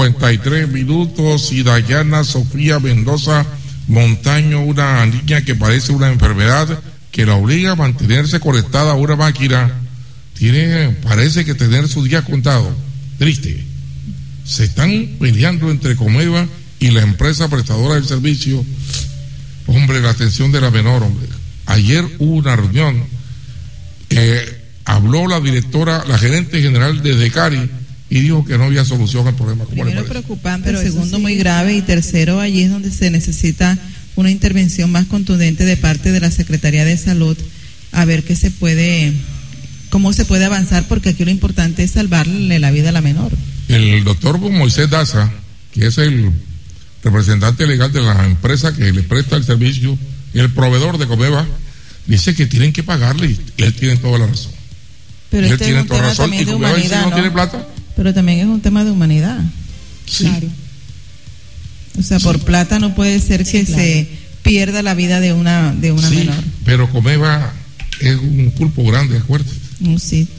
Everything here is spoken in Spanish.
53 minutos y Dayana Sofía Mendoza Montaño, una niña que padece una enfermedad que la obliga a mantenerse conectada a una máquina, parece que tener su día contado. Triste. Se están peleando entre Comeva y la empresa prestadora del servicio. Hombre, la atención de la menor, hombre. Ayer hubo una reunión, habló la directora, la gerente general de Decari, y dijo que no había solución al problema. Primero preocupante, pero segundo muy grave, y tercero, allí es donde se necesita una intervención más contundente de parte de la Secretaría de Salud, a ver cómo se puede avanzar, porque aquí lo importante es salvarle la vida a la menor. El doctor Moisés Daza, que es el representante legal de la empresa que le presta el servicio, el proveedor de Comeva, dice que tienen que pagarle, y él tiene toda la razón. Pero él tiene toda la razón, y Comeva dice no tiene plata. Pero también es un tema de humanidad. Sí. Claro. O sea, por plata no puede ser que se pierda la vida de una menor. Pero Comeva es un pulpo grande, acuérdate. Sí.